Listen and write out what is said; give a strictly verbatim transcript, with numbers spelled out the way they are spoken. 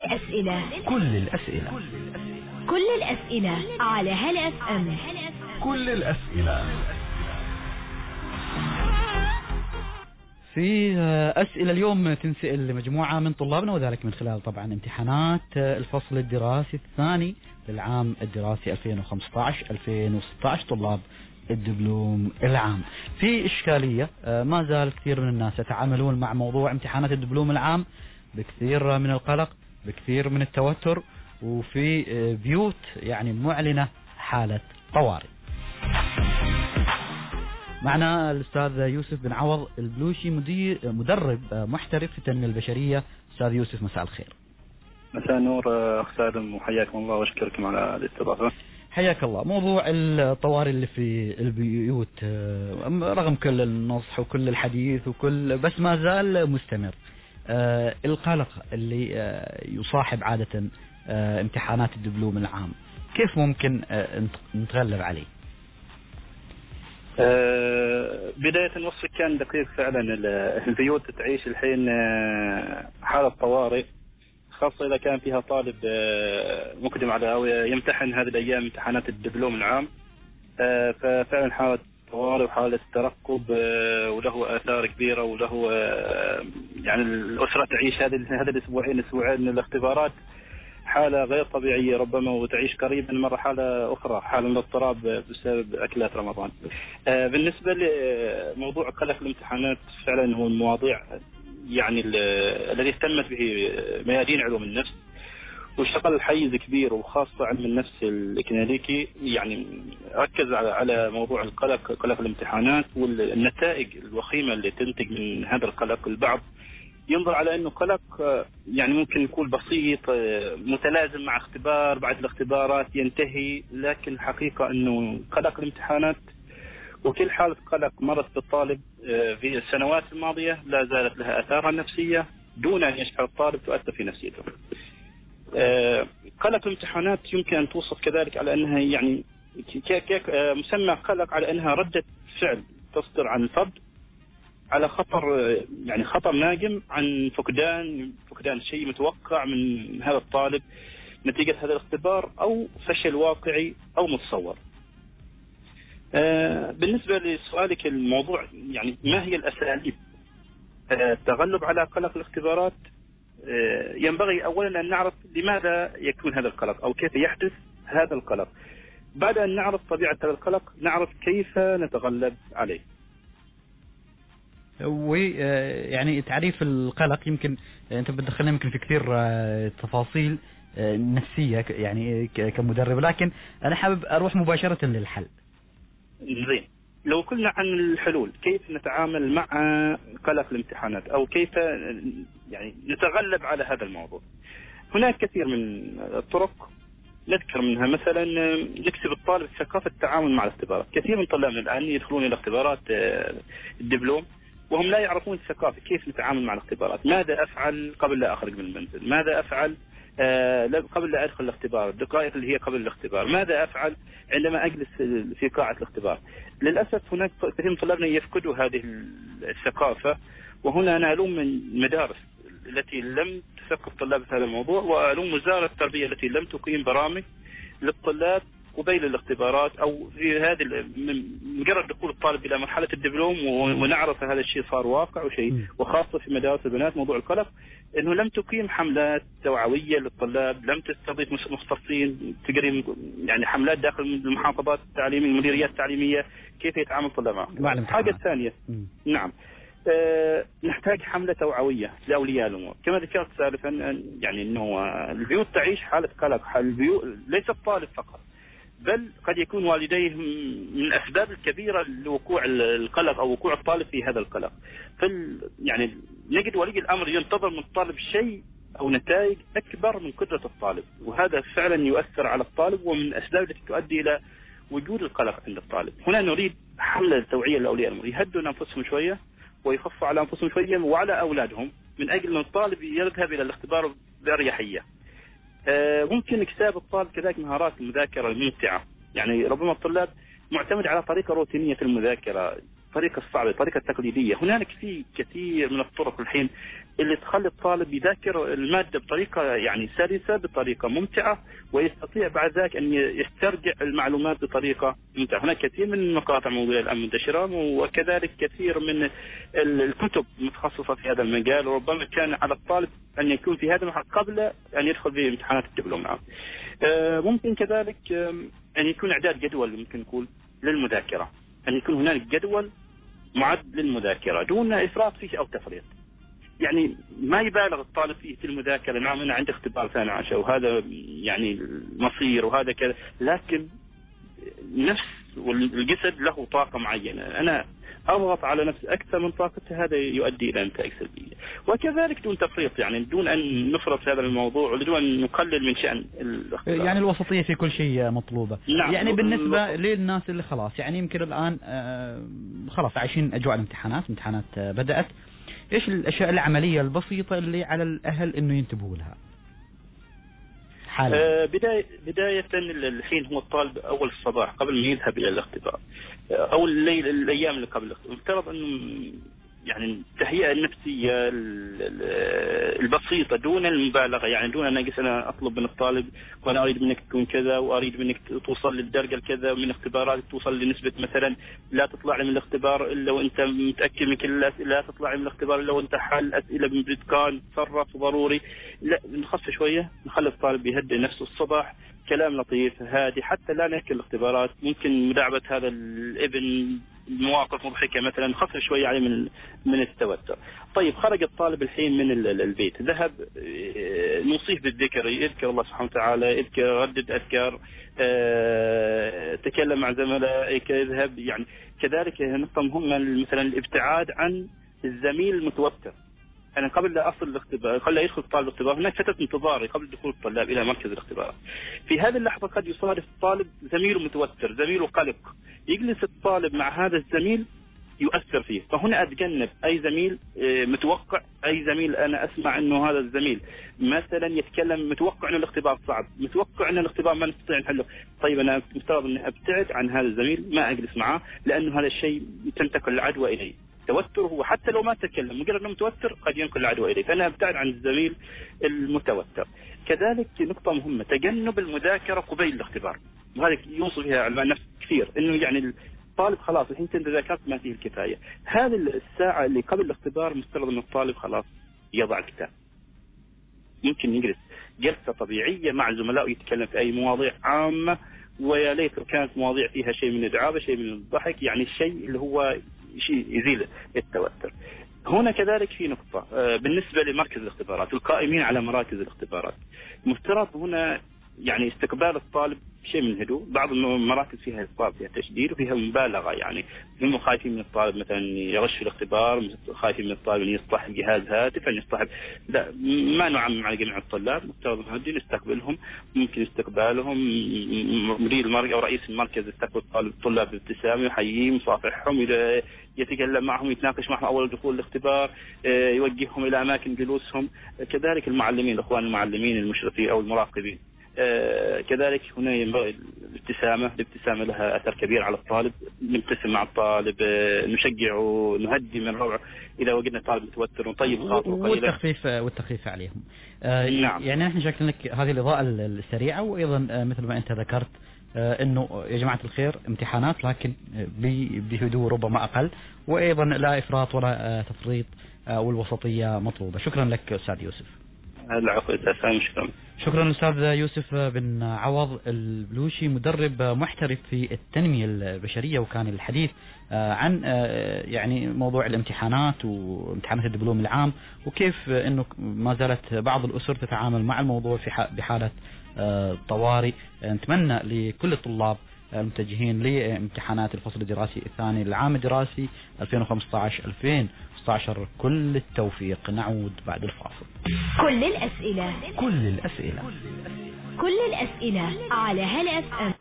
الأسئلة كل الأسئلة كل الأسئلة على هلا اف ام. كل الأسئلة. في أسئلة اليوم تنسأل لمجموعة من طلابنا، وذلك من خلال طبعا امتحانات الفصل الدراسي الثاني للعام الدراسي ألفين وخمسة عشر ألفين وستة عشر، طلاب الدبلوم العام. في إشكالية، ما زال كثير من الناس يتعاملون مع موضوع امتحانات الدبلوم العام بكثير من القلق، بكثير من التوتر، وفي بيوت يعني معلنة حالة طوارئ. معنا الأستاذ يوسف بن عوض البلوشي، مدير مدرب محترف في التنمية البشرية. أستاذ يوسف، مساء الخير. مساء النور أخ سالم، وحياكم الله وأشكركم على الاستضافة. حياك الله. موضوع الطوارئ اللي في البيوت رغم كل النصح وكل الحديث وكل بس ما زال مستمر. القلق اللي يصاحب عادة امتحانات الدبلوم العام، كيف ممكن نتغلب عليه؟ أه بداية وصفك كان دقيق فعلا. البيوت تعيش الحين حالة طوارئ، خاصة إذا كان فيها طالب مقدم على أو يمتحن هذه الأيام امتحانات الدبلوم العام. أه ففعلا حالة طوارئ وحالة ترقب، أه وله آثار كبيرة، وله أه يعني الأسرة تعيش هذه هذه الأسبوعين أسبوعين من الاختبارات حالة غير طبيعية ربما، وتعيش قريبا مرة حالة أخرى، حالة من الاضطراب بسبب أكلات رمضان. آه بالنسبة لموضوع قلق الامتحانات، فعلا هو المواضيع يعني الذي اهتمت به ميادين علوم النفس، وشغل حيز كبير، وخاصة علم النفس الإكلينيكي يعني ركز على على موضوع القلق، قلق الامتحانات والنتائج الوخيمة اللي تنتج من هذا القلق. البعض ينظر على أنه قلق يعني ممكن يكون بسيط متلازم مع اختبار، بعد الاختبارات ينتهي، لكن الحقيقة أنه قلق الامتحانات وكل حالة قلق مرت بالطالب في السنوات الماضية لا زالت لها آثارها النفسية دون أن يشعر الطالب تؤثر في نفسيته. قلق الامتحانات يمكن أن توصف كذلك على أنها يعني مسمى قلق على أنها ردة فعل تصدر عن الفرد على خطر، يعني خطر ناجم عن فقدان فقدان شيء متوقع من هذا الطالب نتيجة هذا الاختبار، أو فشل واقعي أو متصور. آه بالنسبة لسؤالك الموضوع يعني ما هي الأساليب آه التغلب على قلق الاختبارات، آه ينبغي أولا أن نعرف لماذا يكون هذا القلق أو كيف يحدث هذا القلق. بعد أن نعرف طبيعة هذا القلق نعرف كيف نتغلب عليه. ويعني تعريف القلق يمكن أنت بتدخلنا يمكن في كثير تفاصيل نفسية يعني كمدرب، لكن أنا حابب أروح مباشرة للحل. زين، لو قلنا عن الحلول كيف نتعامل مع قلق الامتحانات أو كيف يعني نتغلب على هذا الموضوع، هناك كثير من الطرق نذكر منها. مثلا نكسب الطالب ثقافة التعامل مع الاختبارات. كثير من طلابنا الآن يدخلون إلى اختبارات الدبلوم وهم لا يعرفون الثقافة، كيف نتعامل مع الاختبارات، ماذا أفعل قبل لا أخرج من المنزل، ماذا أفعل آه قبل لا أدخل الاختبار، الدقائق اللي هي قبل الاختبار، ماذا أفعل عندما أجلس في قاعة الاختبار. للأسف هناك كثير من طلابنا يفقدوا هذه الثقافة، وهنا أنا ألوم من المدارس التي لم تثقف طلاب هذا الموضوع، وألوم وزارة التربية التي لم تقيم برامج للطلاب قبيل الاختبارات أو في هذه مجرد دخول الطالب إلى مرحلة الدبلوم، ونعرف هذا الشيء صار واقع وشيء، وخاصة في مدارس البنات موضوع القلق، أنه لم تقيم حملات توعوية للطلاب، لم تستضيف مختصين تقريم يعني حملات داخل المحافظات التعليمية المديريات التعليمية كيف يتعامل الطلاب معهم. الحاجة الثانية نعم أه نحتاج حملة توعوية لأولياء الأمور. كما ذكرت سالفا يعني أنه البيوت تعيش حالة قلق، البيوت ليس الطالب فقط بل قد يكون والديه من الأسباب الكبيرة لوقوع القلق أو وقوع الطالب في هذا القلق. فال يعني نجد ولي الأمر ينتظر من الطالب شيء أو نتائج أكبر من قدرة الطالب، وهذا فعلا يؤثر على الطالب ومن الأسباب التي تؤدي إلى وجود القلق عند الطالب. هنا نريد حملة توعية لأولياء الأمور يهدوا أنفسهم شوية ويخفوا على أنفسهم شوية وعلى أولادهم، من أجل أن الطالب يذهب إلى الاختبار بأريحية. ممكن اكتساب الطالب كذلك مهارات المذاكرة الممتعة. يعني ربما الطلاب معتمد على طريقة روتينية في المذاكرة، الطريقة الصعبة، الطريقة التقليدية. هنالك في كثير من الطرق الحين اللي تخلي الطالب يذاكر المادة بطريقة يعني سلسة، بطريقة ممتعة، ويستطيع بعد ذلك أن يسترجع المعلومات بطريقة ممتعة. هناك كثير من المقاطع موجودة الآن منتشرة، وكذلك كثير من الكتب متخصصة في هذا المجال، وربما كان على الطالب أن يكون في هذا المحل قبل أن يدخل في امتحانات الدبلوم. ممكن كذلك أن يكون إعداد جدول، ممكن نقول للمذاكرة، أن يكون هنالك جدول معد للمذاكرة دون إفراط فيه أو تفريط. يعني ما يبالغ الطالب فيه في المذاكرة، نعم أنا عندي اختبار ثاني عشر وهذا يعني المصير وهذا كذا، لكن نفس والجسد له طاقة معينة، أنا أضغط على نفسي أكثر من طاقته، هذا يؤدي إلى نتائج سلبية. وكذلك دون تفريط، يعني دون أن نفرط في هذا الموضوع ودون أن نقلل من شأن الاختبار. يعني الوسطية في كل شيء مطلوبة. نعم. يعني بالنسبة للناس اللي خلاص يعني يمكن الآن خلاص عايشين أجواء الامتحانات، امتحانات بدأت، إيش الأشياء العملية البسيطة اللي على الأهل إنه ينتبهوا لها؟ آه بداية بداية الحين هو الطالب أول الصباح قبل ما يذهب إلى الاختبار، أو الليل الأيام اللي قبل الاختبار، يفترض أنه يعني التهيئة النفسية البسيطة دون المبالغة، يعني دون أن أجلس أنا أطلب من الطالب وأنا أريد منك تكون كذا وأريد منك توصل للدرجة الكذا من اختبارات، توصل لنسبة مثلا لا تطلع لي من الاختبار إلا وأنت متأكد من كل الأسئلة، لا تطلع لي من الاختبار إلا وأنت حل أسئلة بإمكان تصرف ضروري. لا، نخفف شوية، نخلي الطالب يهدئ نفسه الصباح، كلام لطيف هادي، حتى لا نأكل الاختبارات، ممكن مداعبة هذا الابن مواقف مضحكة مثلا، نخفف شوية عليه من من التوتر. طيب خرج الطالب الحين من البيت، ذهب، نوصيه بالذكر، يذكر الله سبحانه وتعالى، يذكر، ردد أذكار، تكلم مع زملائك، يذهب يعني. كذلك نقطة مهمة مثلا الابتعاد عن الزميل المتوتر. أنا قبل لا أصل الاختبار، قبل لا يدخل الطالب الاختبار، هناك فترة انتظار قبل دخول الطلاب إلى مركز الاختبار. في هذه اللحظة قد يصادف الطالب زميله متوتر، زميله قلق، يجلس الطالب مع هذا الزميل يؤثر فيه. فهنا أتجنب أي زميل متوقع، أي زميل أنا أسمع أنه هذا الزميل مثلا يتكلم متوقع أن الاختبار صعب، متوقع أن الاختبار ما نستطيع نحله. طيب أنا مفترض أن أبتعد عن هذا الزميل، ما أجلس معه، لأنه هذا الشيء تنتقل العدوى إليه. توتر هو حتى لو ما تكلم، مجرد انه متوتر قد ينقل العدوى اليه، فانا ابتعد عن الزميل المتوتر. كذلك نقطه مهمه تجنب المذاكره قبيل الاختبار، وهذا يوصف فيها علماء النفس كثير، انه يعني الطالب خلاص الحين انت ذاكرت ما فيه الكفايه، هذه الساعه اللي قبل الاختبار مفترض ان الطالب خلاص يضع الكتاب، ممكن يجلس جلسه طبيعيه مع زملائه يتكلم في اي مواضيع عامه، ويا ليت كانت مواضيع فيها شيء من الدعابه، شيء من الضحك، يعني الشيء اللي هو شيء يزيل التوتر. هنا كذلك في نقطة بالنسبة لمركز الاختبارات، القائمين على مراكز الاختبارات، مفترض هنا يعني استقبال الطالب شيء من هدوء. بعض المراكز فيها إصرار، فيها تشديد وفيها مبالغة، يعني هم خايفين من الطالب مثلا يغش في الاختبار، خايفين من الطالب أن يصطحب جهاز هاتف، أن يصطحب، لا، ما نعمم على جميع الطلاب، مفترض هذه نستقبلهم، ممكن استقبالهم مدير المركز أو رئيس المركز يستقبل الطلاب بابتسامة، يحييهم، يصافحهم، إذا يتكلم معهم، يتناقش معهم أول دخول الاختبار، يوجههم إلى أماكن جلوسهم. كذلك المعلمين، الأخوان المعلمين المشرفين أو المراقبين، آه كذلك هنا ينبغي الابتسامة، الابتسامة لها أثر كبير على الطالب، نبتسم مع الطالب، آه نشجعه، نهدي من روعه إذا وجدنا الطالب متوتر، ونطيب خاطره قليلا، والتخفيف والتخفيف عليهم. آه نعم. يعني نحن شكلنا لك هذه الإضاءة السريعة، وأيضا آه مثل ما أنت ذكرت آه أنه يا جماعة الخير امتحانات، لكن بهدوء ربما أقل، وأيضا لا إفراط ولا آه تفريط، آه والوسطية مطلوبة. شكرا لك أستاذ يوسف. العفو، شكرا. شكرا أستاذ يوسف بن عوض البلوشي، مدرب محترف في التنمية البشرية، وكان الحديث عن يعني موضوع الامتحانات وامتحانات الدبلوم العام، وكيف أنه ما زالت بعض الأسر تتعامل مع الموضوع في بحالة طوارئ. نتمنى لكل الطلاب المتجهين لامتحانات الفصل الدراسي الثاني للعام الدراسي ألفين وخمسة عشر ألفين وستة عشر كل التوفيق. نعود بعد الفاصل. كل الأسئلة كل الأسئلة كل الأسئلة على هلا اف ام.